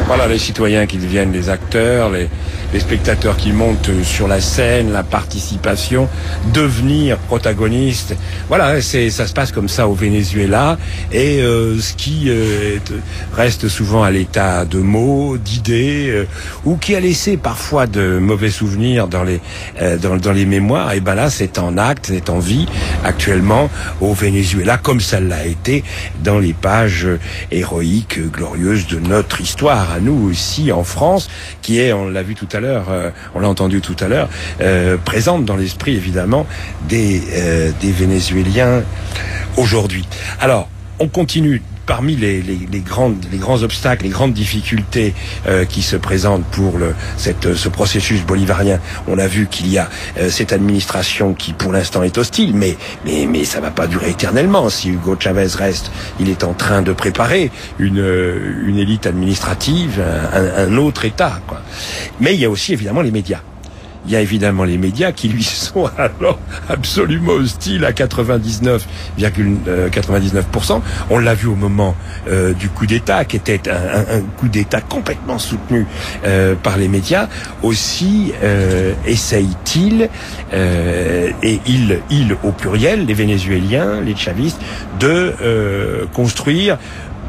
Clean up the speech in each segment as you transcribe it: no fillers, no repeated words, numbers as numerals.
Voilà, les citoyens qui deviennent les acteurs, les spectateurs qui montent sur la scène, la participation, devenir protagonistes. Voilà, ça se passe comme ça au Venezuela, et ce qui reste souvent à l'état de mots, d'idées, ou qui a laissé parfois de mauvais souvenirs dans les mémoires, et ben là c'est en acte, c'est en vie actuellement au Venezuela, comme ça l'a été dans les pages héroïques, glorieuses de notre histoire à nous aussi en France, qui est, on l'a vu tout à l'heure, on l'a entendu tout à l'heure, présente dans l'esprit évidemment des Vénézuéliens aujourd'hui. Alors, on continue. Parmi les grands obstacles, les grandes difficultés qui se présentent pour ce processus bolivarien, on a vu qu'il y a cette administration qui pour l'instant est hostile, mais ça va pas durer éternellement. Si Hugo Chavez reste, il est en train de préparer une élite administrative, un autre État, quoi. Mais il y a aussi évidemment les médias. Il y a évidemment les médias qui lui sont alors absolument hostiles à 99,99%. On l'a vu au moment du coup d'État, qui était un coup d'État complètement soutenu par les médias. Aussi essayent-ils, et ils au pluriel, les Vénézuéliens, les chavistes, de construire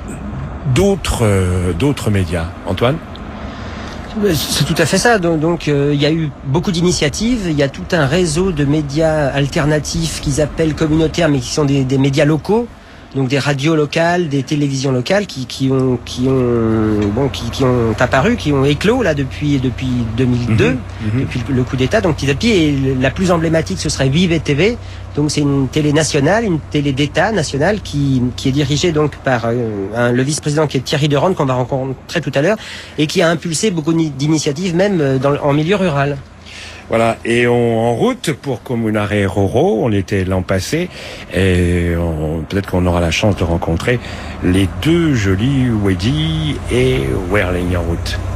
d'autres médias. Antoine ? C'est tout à fait ça. Donc, il y a eu beaucoup d'initiatives. Il y a tout un réseau de médias alternatifs qu'ils appellent communautaires, mais qui sont des médias locaux. Donc des radios locales, des télévisions locales qui ont apparu, qui ont éclos là depuis 2002, depuis le coup d'État. Donc petit à petit, et la plus emblématique, ce serait Vive TV. Donc c'est une télé nationale, une télé d'État nationale qui est dirigée donc par le vice-président qui est Thierry Deronde, qu'on va rencontrer tout à l'heure, et qui a impulsé beaucoup d'initiatives même en milieu rural. Voilà, et en route pour Comunare Roro, on était l'an passé, et peut-être qu'on aura la chance de rencontrer les deux jolis Wedi et Werling en route.